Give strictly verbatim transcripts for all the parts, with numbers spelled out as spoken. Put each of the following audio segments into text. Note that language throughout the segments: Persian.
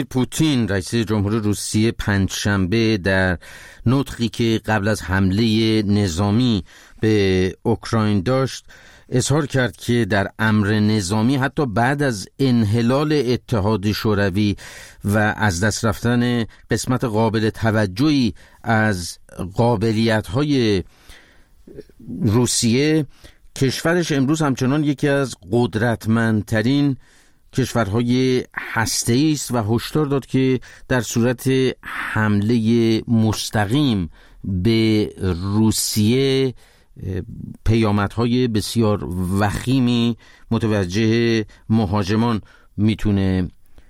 پوتین رئیس جمهور روسیه پنجشنبه در نطقی که قبل از حمله نظامی به اوکراین داشت اظهار کرد که در امر نظامی حتی بعد از انحلال اتحاد شوروی و از دست رفتن قسمت قابل توجهی از قابلیت‌های روسیه، کشورش امروز همچنان یکی از قدرتمندترین کشورهای هسته‌ای است و هشدار داد که در صورت حمله مستقیم به روسیه پیامدهای بسیار وخیمی متوجه مهاجمان میتونه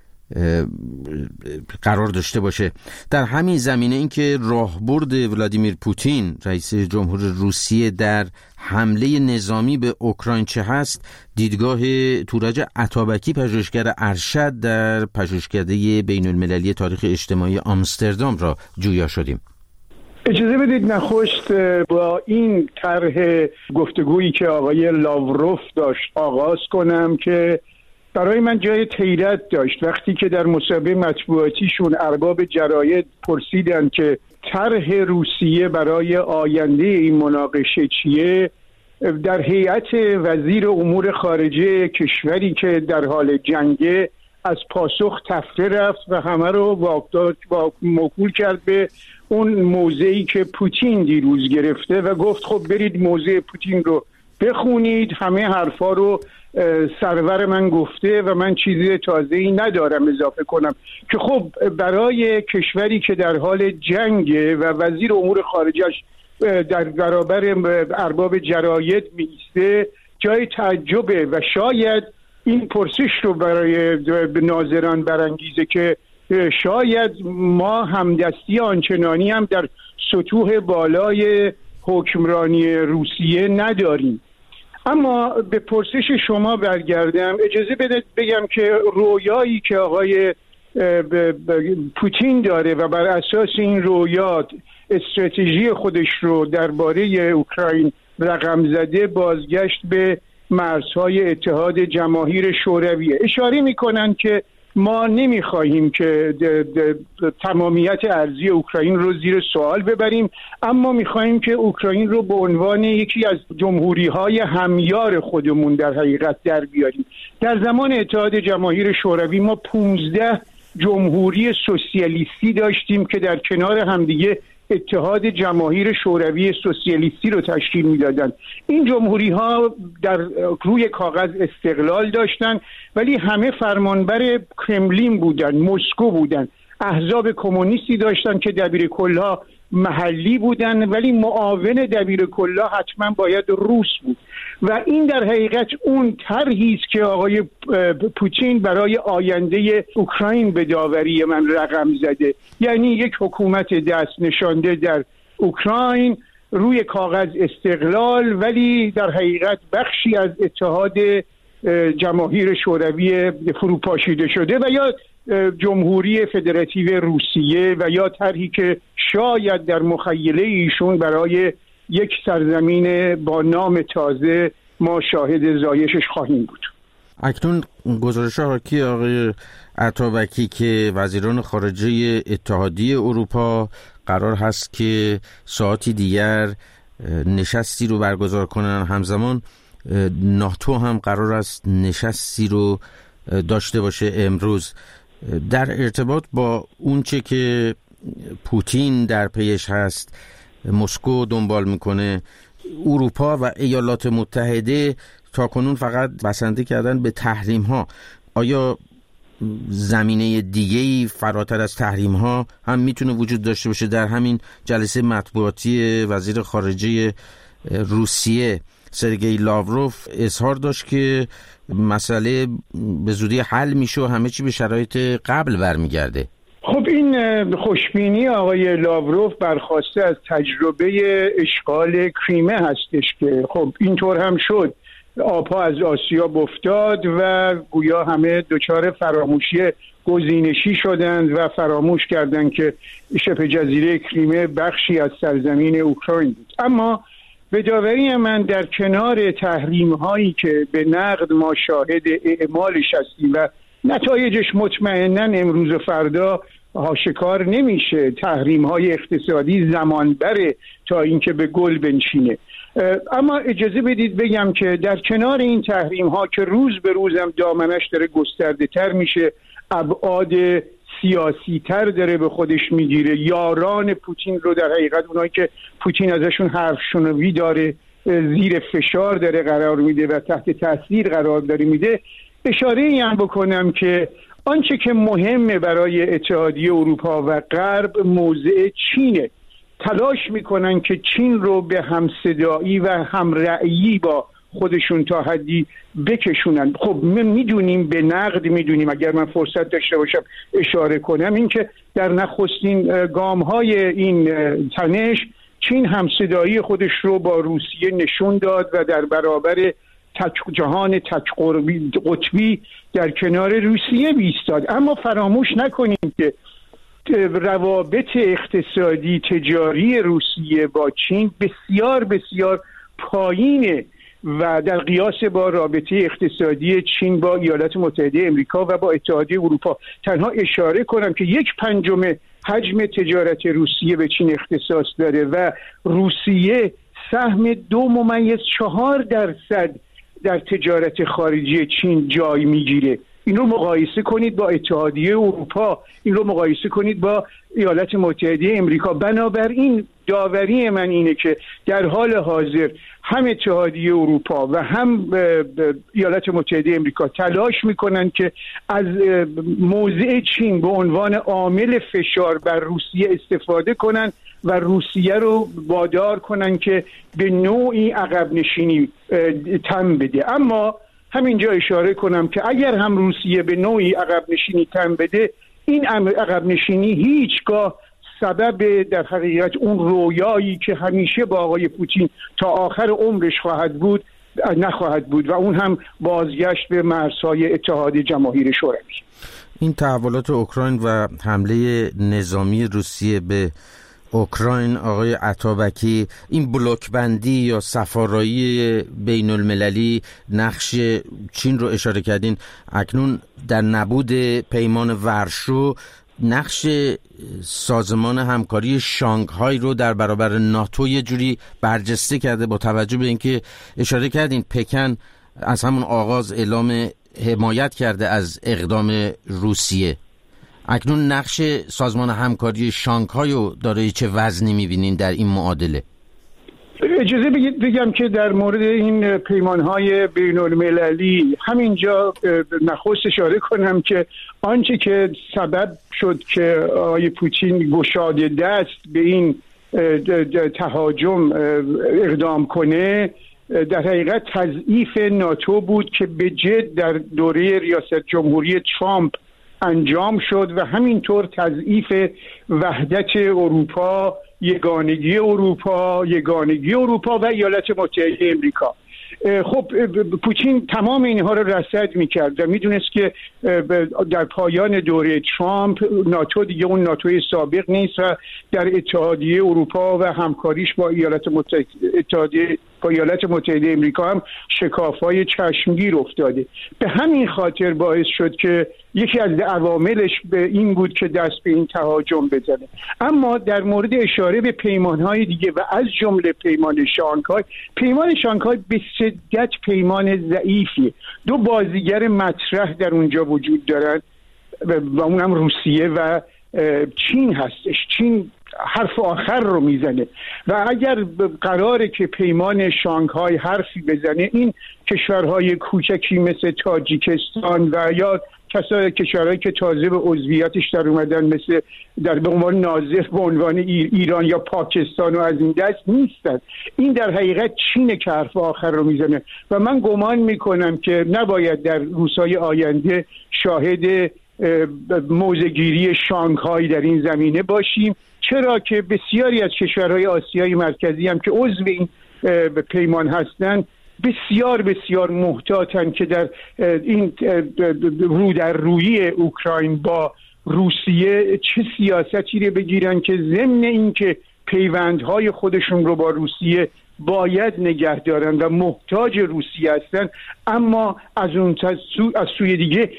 قرار داشته باشه. در همین زمینه اینکه راهبرد ولادیمیر پوتین رئیس جمهور روسیه در حمله نظامی به اوکراین چه هست، دیدگاه تورج عطابکی پژوهشگر ارشد در پژوهشکده بین المللی تاریخ اجتماعی آمستردام را جویا شدیم. اجازه بدید نخست با این طرح گفتگویی که آقای لاوروف داشت آغاز کنم که برای من جای حیرت داشت وقتی که در مسابقه مطبوعاتیشون ارباب جراید پرسیدن که طرح روسیه برای آینده این مناقشه چیه، در هیئت وزیر امور خارجه کشوری که در حال جنگه از پاسخ تفره رفت و همه رو با موکول کرد به اون موضعی که پوتین دیروز گرفته و گفت خب برید موضع پوتین رو بخونید، همه حرفا رو سرور من گفته و من چیزی تازه‌ای ندارم اضافه کنم. که خب برای کشوری که در حال جنگه و وزیر امور خارجش در برابر ارباب جراید میسته جای تعجبه و شاید این پرسش رو برای ناظران برانگیزه که شاید ما همدستی آنچنانی هم در سطوح بالای حکمرانی روسیه نداریم. اما به پرسش شما برگردم، اجازه بده بگم که رویایی که آقای پوتین داره و بر اساس این رویا استراتژی خودش رو درباره اوکراین رقم زده بازگشت به مرزهای اتحاد جماهیر شوروی. اشاره میکنن که ما نمیخواهیم که د د د تمامیت ارضی اوکراین رو زیر سوال ببریم، اما میخواهیم که اوکراین رو به عنوان یکی از جمهوری‌های همیار خودمون در حقیقت در بیاریم. در زمان اتحاد جماهیر شوروی ما پانزده جمهوری سوسیالیستی داشتیم که در کنار همدیگه اتحاد جماهیر شوروی سوسیالیستی رو تشکیل میدادن. این جمهوری ها در روی کاغذ استقلال داشتن ولی همه فرمانبر کرملین بودن، مسکو بودن. احزاب کمونیستی داشتن که دبیرکلها محلی بودن ولی معاون دبیرکلها حتما باید روس بود. و این در حقیقت اون طرحی است که آقای پوتین برای آینده اوکراین به داوری من رقم زده، یعنی یک حکومت دست نشانده در اوکراین، روی کاغذ استقلال ولی در حقیقت بخشی از اتحاد جماهیر شوروی فروپاشیده شده، و یا جمهوری فدراتیو روسیه، و یا طرحی که شاید در مخیله ایشون برای یک سرزمین با نام تازه ما شاهد زایشش خواهیم بود. اکنون گزارش حاکی آقای عطابکی که وزیران خارجه اتحادیه اروپا قرار هست که ساعتی دیگر نشستی رو برگزار کنن، همزمان ناتو هم قرار است نشستی رو داشته باشه امروز. در ارتباط با اونچه که پوتین در پیش هست، مسکو دنبال میکنه، اروپا و ایالات متحده تاکنون فقط بسنده کردن به تحریم ها. آیا زمینه دیگه‌ای فراتر از تحریم ها هم میتونه وجود داشته باشه؟ در همین جلسه مطبوعاتی وزیر خارجه روسیه سرگئی لاوروف اظهار داشت که مسئله به زودی حل میشه و همه چی به شرایط قبل برمیگرده. خب این خوشبینی آقای لاوروف برخواسته از تجربه اشغال کریمه هستش که خب اینطور هم شد، آبها از آسیاب افتاد و گویا همه دچار فراموشی گزینشی شدند و فراموش کردند که شبه جزیره کریمه بخشی از سرزمین اوکراین بود. اما به داوری من در کنار تحریم هایی که به نقد ما شاهد اعمالش هستیم و نتایجش مطمئناً امروز و فردا آشکار نمیشه. تحریم های اقتصادی زمان بره تا اینکه به گل بنشینه. اما اجازه بدید بگم که در کنار این تحریم ها که روز به روزم دامنش داره گسترده تر میشه، ابعاد سیاسی تر داره به خودش میگیره، یاران پوتین رو در حقیقت اونایی که پوتین ازشون حرف شنوی داره زیر فشار داره قرار میده و تحت تاثیر قرار داره میده، اشاره این هم بکنم که آنچه که مهمه برای اتحادیه اروپا و غرب موضع چینه. تلاش میکنن که چین رو به همصدایی و همرأیی با خودشون تا حدی بکشونن. خب من میدونیم، به نقد میدونیم، اگر من فرصت داشته باشم اشاره کنم، این که در نخستین گام های این تنش چین همصدایی خودش رو با روسیه نشون داد و در برابر تک جهان تک قطبی در کنار روسیه ایستاد. اما فراموش نکنیم که روابط اقتصادی تجاری روسیه با چین بسیار بسیار پایینه و در قیاس با رابطه اقتصادی چین با ایالات متحده امریکا و با اتحادیه اروپا. تنها اشاره کنم که یک پنجم حجم تجارت روسیه به چین اختصاص داره و روسیه سهم دو ممیز چهار درصد در تجارت خارجی چین جای میگیره. این رو مقایسه کنید با اتحادیه اروپا، این رو مقایسه کنید با ایالات متحده امریکا. بنابراین داوری من اینه که در حال حاضر هم اتحادیه اروپا و هم ایالات متحده امریکا تلاش میکنن که از موضع چین به عنوان عامل فشار بر روسیه استفاده کنن و روسیه رو وادار کنن که به نوعی عقب نشینی تن بده. اما همینجا اشاره کنم که اگر هم روسیه به نوعی عقب نشینی تن بده، این عقب نشینی هیچگاه سبب در حقیقت اون رویایی که همیشه با آقای پوتین تا آخر عمرش خواهد بود نخواهد بود و اون هم بازگشت به مرزهای اتحاد جماهیر شوروی. این تحولات اوکراین و حمله نظامی روسیه به اوکراین، آقای عطابکی، این بلوک بندی یا سفارایی بین المللی نقش چین رو اشاره کردین. اکنون در نبود پیمان ورشو نقش سازمان همکاری شانگهای رو در برابر ناتو یه جوری برجسته کرده، با توجه به اینکه اشاره کردین پکن از همون آغاز اعلام حمایت کرده از اقدام روسیه. اکنون نقش سازمان همکاری شانگهای رو داره چه وزنی میبینین در این معادله؟ اجازه بگید بگم که در مورد این پیمانهای بین المللی همینجا نخست اشاره کنم که آنچه که سبب شد که آقای پوتین گشاده دست به این تهاجم اقدام کنه در حقیقت تضعیف ناتو بود که به جد در دوره ریاست جمهوری ترامپ انجام شد و همینطور تضعیف وحدت اروپا، یگانگی اروپا، یگانگی اروپا و ایالات متحده امریکا. خب پوتین تمام اینها رو رصد میکرد و میدونست که در پایان دوره ترامپ ناتو دیگه اون ناتوی سابق نیست و در اتحادیه اروپا و همکاریش با ایالات متحده اتحادیه با ایالات متحده امریکا هم شکاف‌های چشمگیر افتاده. به همین خاطر باعث شد که یکی از عواملش به این بود که دست به این تهاجم بزنه. اما در مورد اشاره به پیمان‌های دیگه و از جمله پیمان شانگهای، پیمان شانگهای به شدت پیمان ضعیفی. دو بازیگر مطرح در اونجا وجود دارن و اونم روسیه و چین هستش. چین حرف آخر رو میزنه و اگر قراره که پیمان شانگهای حرفی بزنه، این کشورهای کوچکی مثل تاجیکستان و یا کسای کشورهایی که تازه به عضویتش در اومدن مثل در به عنوان ناظر به عنوان ایران یا پاکستان و از این دست نیستن. این در حقیقت چینه که حرف آخر رو میزنه و من گمان میکنم که نباید در روزهای آینده شاهد موضع‌گیری شانگهای در این زمینه باشیم، چرا که بسیاری از کشورهای آسیای مرکزی هم که عضو این پیمان هستند بسیار بسیار محتاطن که در این رو در رویی اوکراین با روسیه چه سیاستی رو بگیرن که ضمن این که پیوندهای خودشون رو با روسیه باید نگه دارن و محتاج روسیه هستن، اما از اون سو، از سوی دیگه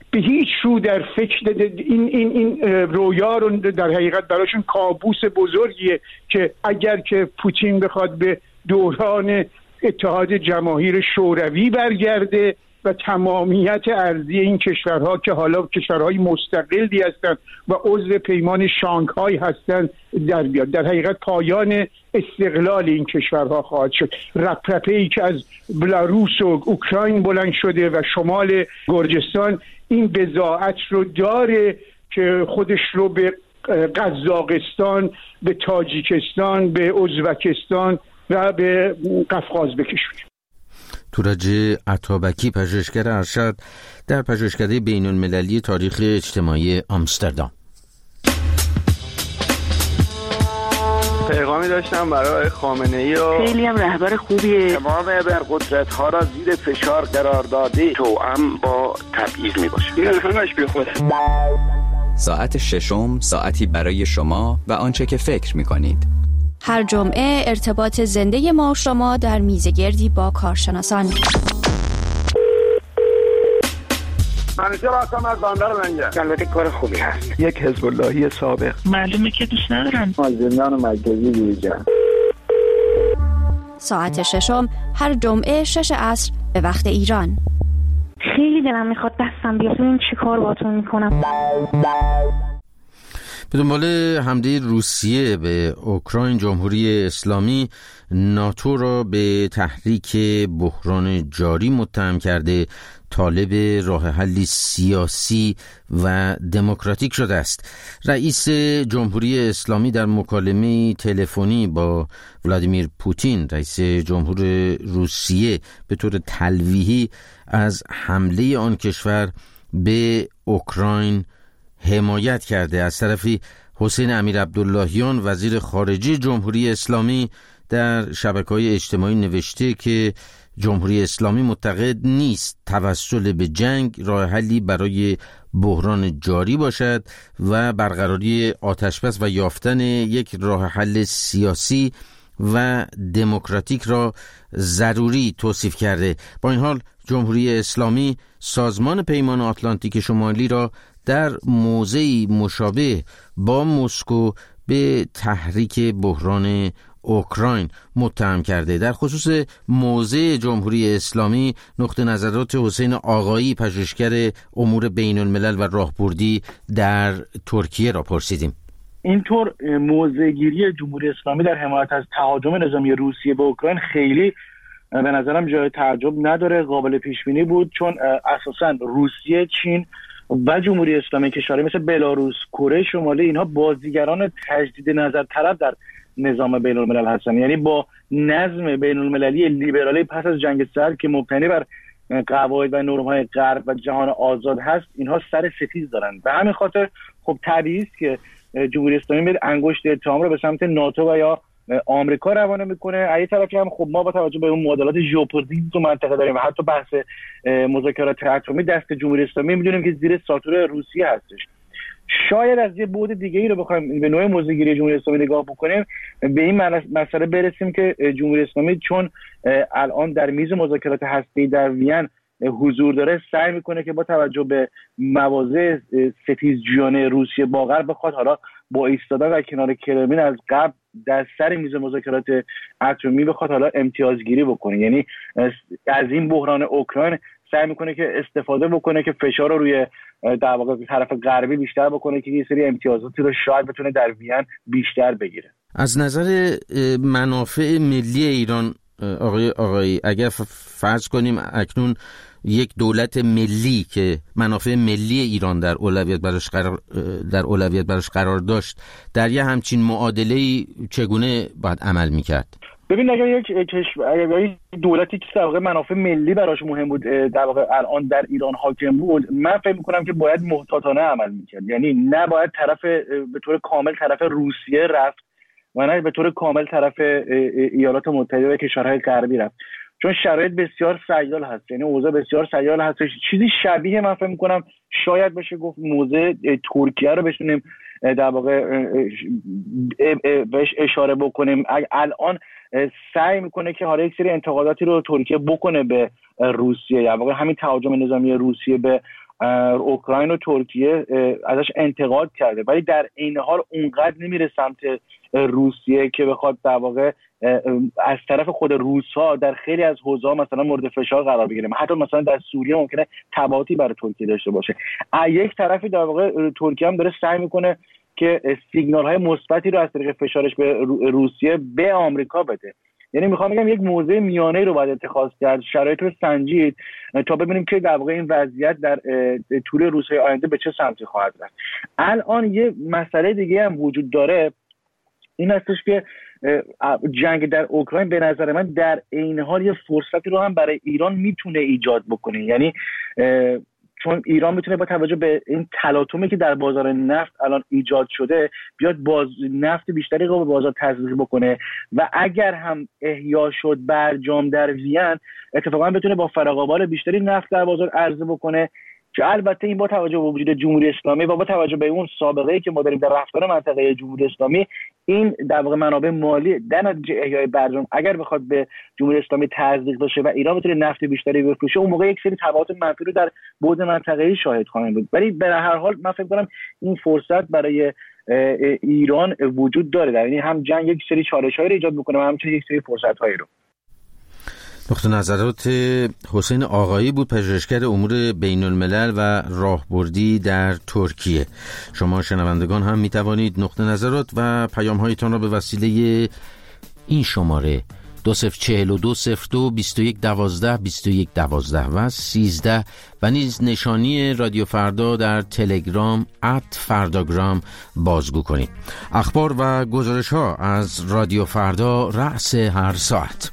به هیچ رو در فکر این این این رویا رو در حقیقت براشون کابوس بزرگیه که اگر که پوتین بخواد به دوران اتحاد جماهیر شوروی برگرده و تمامیت ارضی این کشورها که حالا کشورهای مستقلی هستند و عضو پیمان شانگهای هستند در بیاد، در حقیقت پایان استقلال این کشورها خواهد شد. رپرپه‌ای که از بلاروس و اوکراین بلند شده و شمال گرجستان این بضاعت رو داره که خودش رو به قزاقستان، به تاجیکستان، به ازبکستان و به قفقاز بکشونه. تورج عطابکی، پژوهشگر ارشد در پژوهشکده بین‌المللی تاریخ اجتماعی آمستردام. پیغامی داشتم برای خامنه‌ای و خیلی هم رهبر خوبیه. تمام ابرقدرت‌ها را زیر فشار قرار داده، توأم با تبعیض میباشه. این همش بی خوده. ساعت ششم، ساعتی برای شما و آنچه که فکر می‌کنید. هر جمعه ارتباط زنده ما و شما در میزگردی با کارشناسان. منیجر هستم از بندر منجر. البته کار خوبی هست. یک حزب اللهی سابق. معلومه که دوست ندارن. از زندان مرکزی بیرون. ساعت ششم هر جمعه شش عصر به وقت ایران. خیلی دلم میخواد دستم بیاد این چی کار باتون میکنم. به دنبال حمله روسیه به اوکراین، جمهوری اسلامی ناتو را به تحریک بحران جاری متهم کرده، طالب راه حلی سیاسی و دموکراتیک شده است. رئیس جمهوری اسلامی در مکالمه تلفنی با ولادیمیر پوتین، رئیس جمهور روسیه، به طور تلویحی از حمله آن کشور به اوکراین حمایت کرده. از طرفی حسین امیرعبداللهیان، وزیر خارجه جمهوری اسلامی، در شبکه‌های اجتماعی نوشته که جمهوری اسلامی معتقد نیست توسل به جنگ راه حلی برای بحران جاری باشد و برقراری آتشبس و یافتن یک راه حل سیاسی و دموکراتیک را ضروری توصیف کرده. با این حال جمهوری اسلامی سازمان پیمان آتلانتیک شمالی را در موضعی مشابه با مسکو به تحریک بحران اوکراین متهم کرده. در خصوص موضع جمهوری اسلامی نقطه نظرات حسین آقایی، پژوهشگر امور بین الملل و راهبردی در ترکیه را پرسیدیم. اینطور موضع‌گیری جمهوری اسلامی در حمایت از تهاجم نظامی روسیه به اوکراین خیلی به نظرم جای تعجب نداره، قابل پیش بینی بود، چون اساساً روسیه، چین و جمهوری اسلامی کشورهای مثل بلاروس، کره شمالی، اینها بازیگران تجدید نظر طلب در نظام بین الملل هستند. یعنی با نظم بین المللی لیبرالی پس از جنگ سرد که مبتنی بر قواعد و نرم‌های غرب و جهان آزاد هست، اینها سر ستیز دارن. به همین خاطر خب طبیعی است که جمهوری اسلامی میاد انگشت اتهام رو به سمت ناتو و یا آمریکا روانه میکنه. از یک طرفی هم خب ما با توجه به اون معادلات ژئوپلیتیک تو منطقه داریم و حتی بحث مذاکرات اتمی دست جمهوری اسلامی میدونیم که زیر ساتور روسیه هستش. شاید از یه بعد دیگه ای رو بخوایم به نوع موضع‌گیری جمهوری اسلامی نگاه بکنیم، به این مسئله برسیم که جمهوری اسلامی چون الان در میز مذاکرات هسته‌ای در وین حضور داره، سعی میکنه که با توجه به مواضع ستیزجویانه روسیه با غرب بخواد حالا با ایستادن در کنار کرملین از قبل در سر میز مذاکرات اتمی بخواد حالا امتیازگیری بکنه. یعنی از این بحران اوکراین سعی میکنه که استفاده بکنه که فشار رو روی در واقع طرف غربی بیشتر بکنه که یه سری امتیازاتی رو شاید بتونه در وین بیشتر بگیره. از نظر منافع ملی ایران آقای آقایی، اگر فرض کنیم اکنون یک دولت ملی که منافع ملی ایران در اولویت براش قرار در اولویت براش قرار داشت، در یه همچین معادله‌ای چگونه باید عمل می‌کرد؟ ببین اگر یک کشور، اگر یک دولتی که در واقع منافع ملی براش مهم بود در واقع الان در ایران حاکم بود، من فکر می‌کنم که باید محتاطانه عمل می‌کرد. یعنی نباید طرف به طور کامل طرف روسیه رفت و نه به طور کامل طرف ایالات متحده و کشورهای غربی رفت، چون شرایط بسیار سیال هست. یعنی اوضاع بسیار سیال هست. چیزی شبیه من فکر می‌کنم شاید بشه گفت موضع ترکیه رو بتونیم در واقع بهش اشاره بکنیم. الان سعی میکنه که حالا یک سری انتقاداتی رو ترکیه بکنه به روسیه، در واقع همین تهاجم نظامی روسیه به اوکراین و ترکیه ازش انتقاد کرده، ولی در عین حال اونقدر نمیره سمت روسیه که بخواد در واقع از طرف خود روس‌ها در خیلی از حوزه‌ها مثلا مورد فشار قرار بگیره. حتی مثلا در سوریه ممکنه تبعاتی برای ترکیه داشته باشه. از یک طرفی در واقع ترکیه هم داره سعی میکنه که سیگنال‌های مثبتی رو از طریق فشارش به روسیه به آمریکا بده. یعنی میخوام بگم یک موضع میانه‌ای رو باید اتخاذ کرد، شرایط رو سنجید تا ببینیم که در واقع این وضعیت در طول روزهای آینده به چه سمتی خواهد رفت. الان یه مسئله دیگه هم وجود داره، این هستش که جنگ در اوکراین به نظر من در عین حال یه فرصتی رو هم برای ایران میتونه ایجاد بکنه. یعنی چون ایران میتونه با توجه به این تلاطمی که در بازار نفت الان ایجاد شده بیاد باز نفت بیشتری رو به بازار تزریق بکنه و اگر هم احیا شد برجام در وین اتفاقا بتونه با فراقبال بیشتری نفت در بازار عرضه بکنه، که البته این با توجه به وجود جمهوری اسلامی و با توجه به اون سابقه‌ای که ما داریم در رفتار منطقه جمهوری اسلامی، این در واقع منابع مالی در نتیجه احیای برجام اگر بخواد به جمهوری اسلامی تزریق بشه و ایران بتونه نفت بیشتری بفروشه، اون موقع یک سری تبعات منفی رو در بعد منطقه‌ای شاهد خواهیم بود. ولی به هر حال من فکر کنم این فرصت برای ایران وجود داره، یعنی هم جنگ یک سری چالش‌هایی رو ایجاد می‌کنه و همچنین یک سری فرصت‌هایی رو. نقطه نظرات حسین آقایی بود، پژوهشگر امور بین الملل و راهبردی در ترکیه. شما شنوندگان هم می توانید نقطه نظرات و پیام هایتان را به وسیله این شماره دو صفر چهل و دو صفر دو بیست و یک دوازده بیست و یک دوازده و سیزده و نیز نشانی رادیو فردا در تلگرام ات فرداگرام بازگو کنید. اخبار و گزارش ها از رادیو فردا رأس هر ساعت.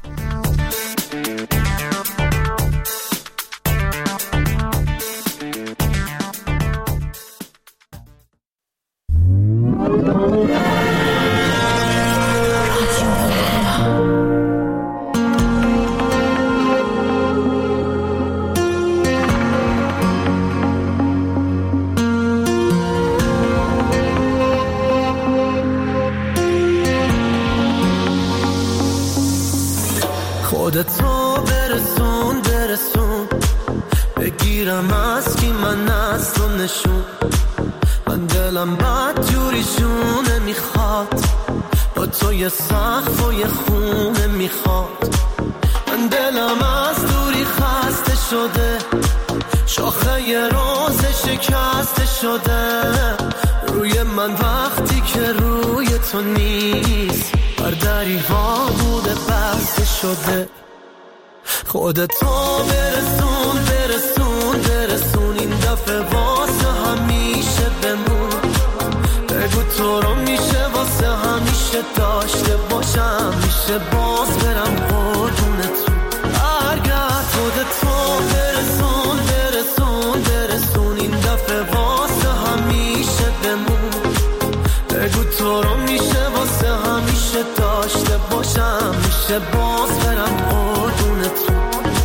خودتو برسون برسون بگیرم از کی من از تو نشون، من دلم بد جوریشونه میخواد با تو یه سقف و یه خونه میخواد، من دلم از دوری خسته شده شاخه یه روز شکسته شده روی من وقتی که روی تو نیست بر دریوا بوده بسته شده. خودتو برسون برسون برسون این دفعه واسه همیشه بمون، بگو تو رو میشه واسه همیشه داشته باشم، میشه باز برم قربونتون برگرد. خودتو برسون برسون برسون این دفعه واسه همیشه بمون، بگو تو رو میشه واسه همیشه داشته باشم، میشه باز برم قربونتون.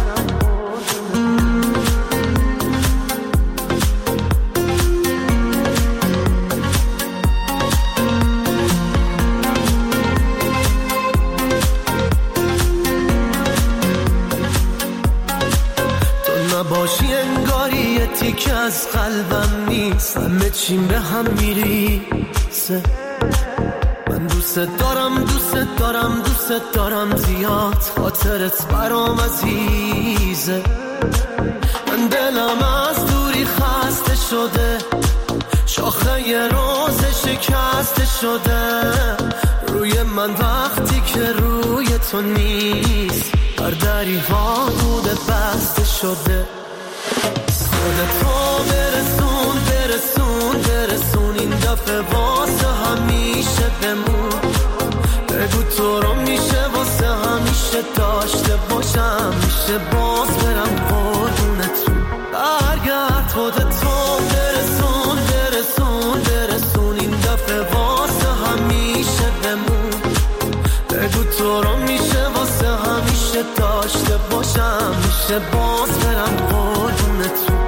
باشی انگاری یه تیک از قلبم نیست، همه چیم به هم میریسه، من دوست دارم دوست دارم دوست دارم زیاد، خاطرت برام عزیزه، من دلم از دوری خسته شده شاخه یه روز شکسته شده روی من وقتی که روی تو نیست بر دریوا بوده بسته شده. خودتو برسون برسون برسون این دفعه واسه همیشه بمون، بگو تو رو میشه واسه همیشه داشته باشم، میشه باز برم قربونتون برگرد. خودتو برسون برسون برسون این دفعه واسه همیشه بمون، بگو تو رو میشه واسه همیشه داشته باشم، میشه باز برم قربونتون.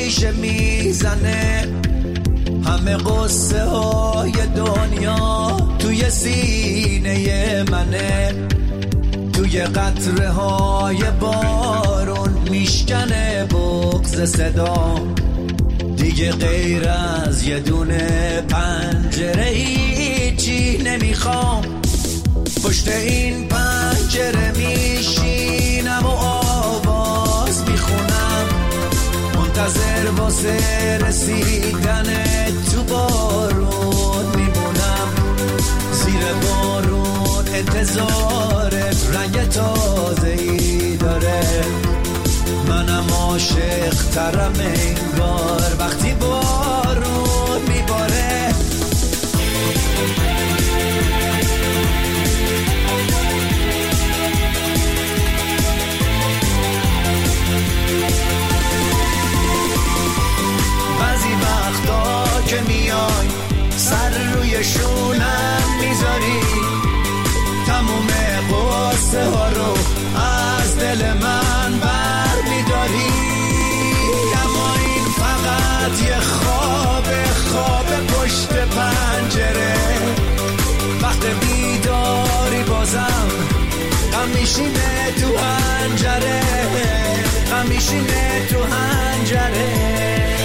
شیشه میزنه، همه قصه های دنیا توی سینه منه، توی قطره های بارون میشکنه بغض صدا، دیگه غیر از یه دونه پنجره هیچی نمیخوام، پشت این پنجره میشینم و آواز میخونم، منتظر واسه رسیدن تو بارون میمونم، زیر بارون انتظار رنگ تازه‌ای داره، منم عاشق ترم انگار وقتی بارون میباره. بعضی وقتا که میای سر روی شونم میذاری، تموم قصه ها رو از دل من بر میداری، اما این فقط یه خواب خواب پشت پنجره، وقت بیداری بازم غم میشینه تو حنجره، غم میشینه تو حنجره.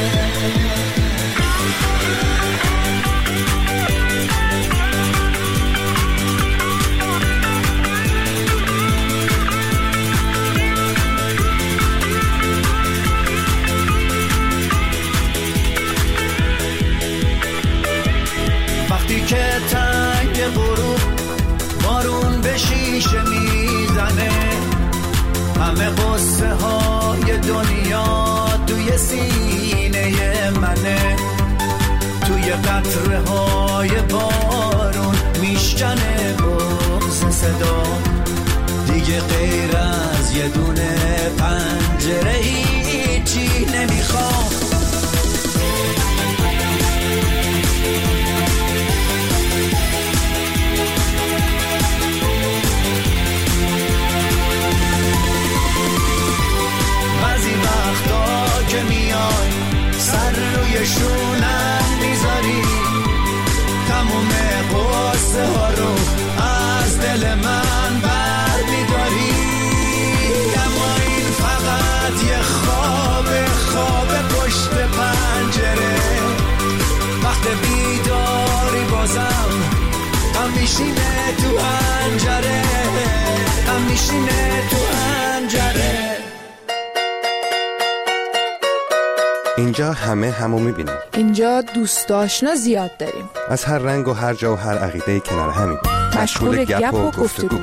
که تنگ غروب بارون به شیشه میزنه، همه قصه های دنیا توی سینه منه، توی قطره های بارون میشکنه بغض صدا، دیگه غیر از یه دونه پنجره هیچی نمیخوام. که میای سر روی شونم میذاری، تموم قصه ها رو از دل من بر میداری، اما این فقط یه خواب خواب پشت پنجره، وقت بیداری بازم غم میشینه تو حنجره، غم میشینه تو حنجره. اینجا همه همو میبینیم، اینجا دوست آشنا زیاد داریم، از هر رنگ و هر جا و هر عقیده کنار همیم، مشغول گپ و گفتگو.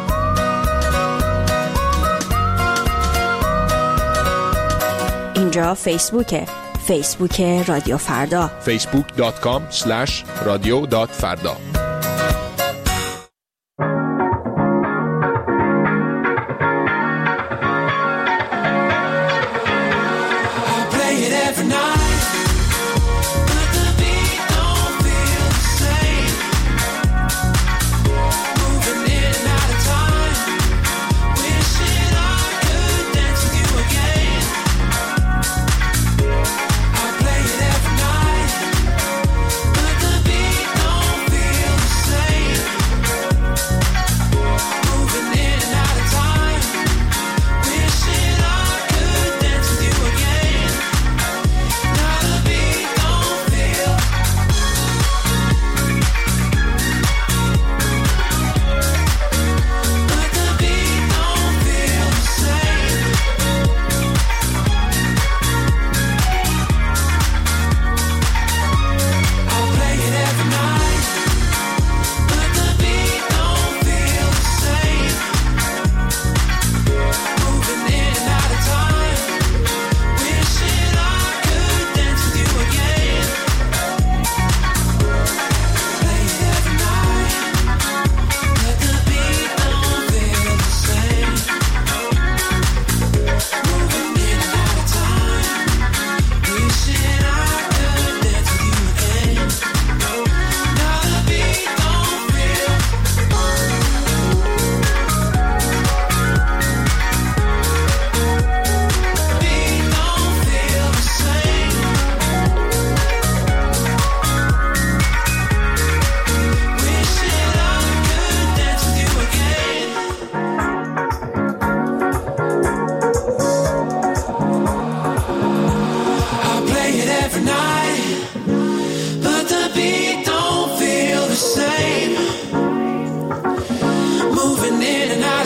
اینجا فیسبوکه، فیسبوک رادیو فردا، فیسبوک دات کام اسلش رادیو دات فردا. Feel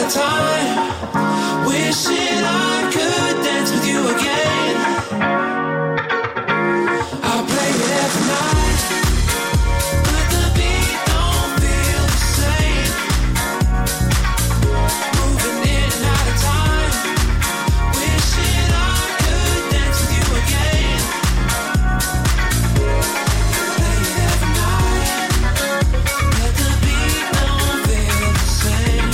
time, wishing I could dance with you again. I play it every night, but the beat don't feel the same. Moving in and out of time, wishing I could dance with you again. Play it every night, but the beat don't feel the same.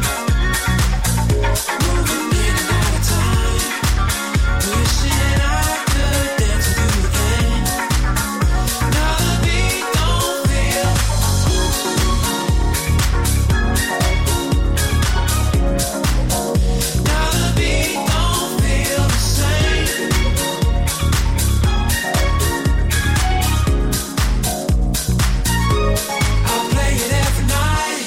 Moving in and out of time, wishing I could dance with you again. Now the beat don't feel. Now the beat don't feel the same. I play it every night.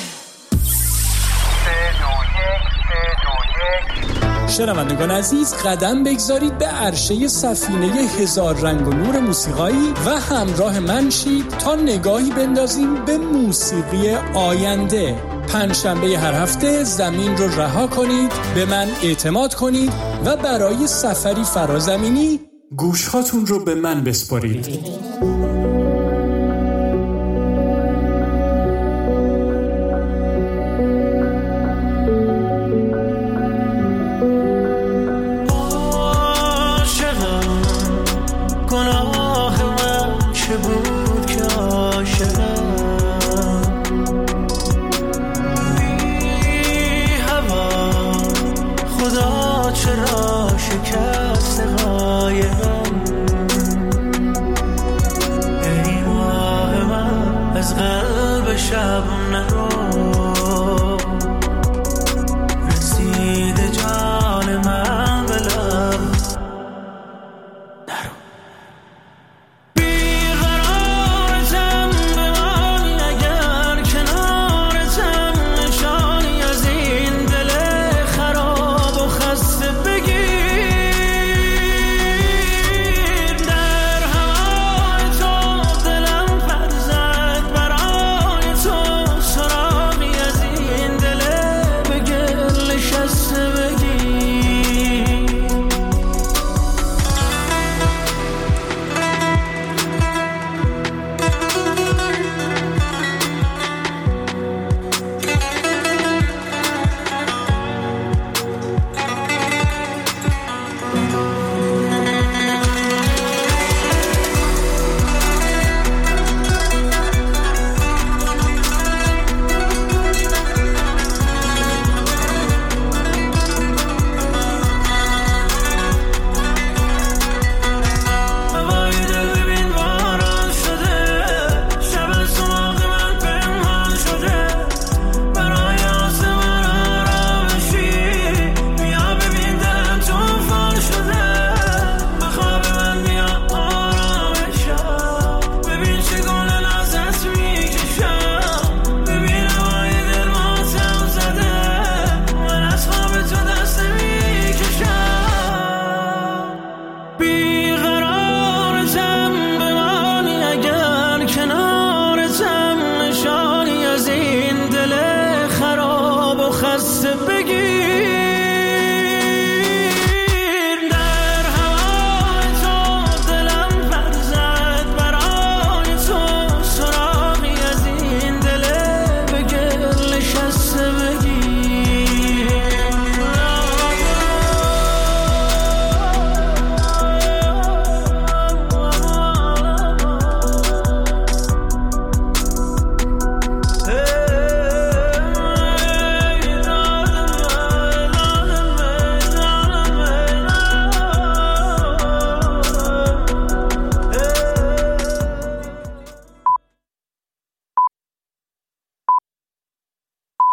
شنوندگان عزیز، قدم بگذارید به عرشه سفینه هزار رنگ و نور موسیقایی و همراه من شید تا نگاهی بندازیم به موسیقی آینده. پنجشنبه هر هفته زمین رو رها کنید، به من اعتماد کنید و برای سفری فرازمینی گوشهاتون رو به من بسپارید.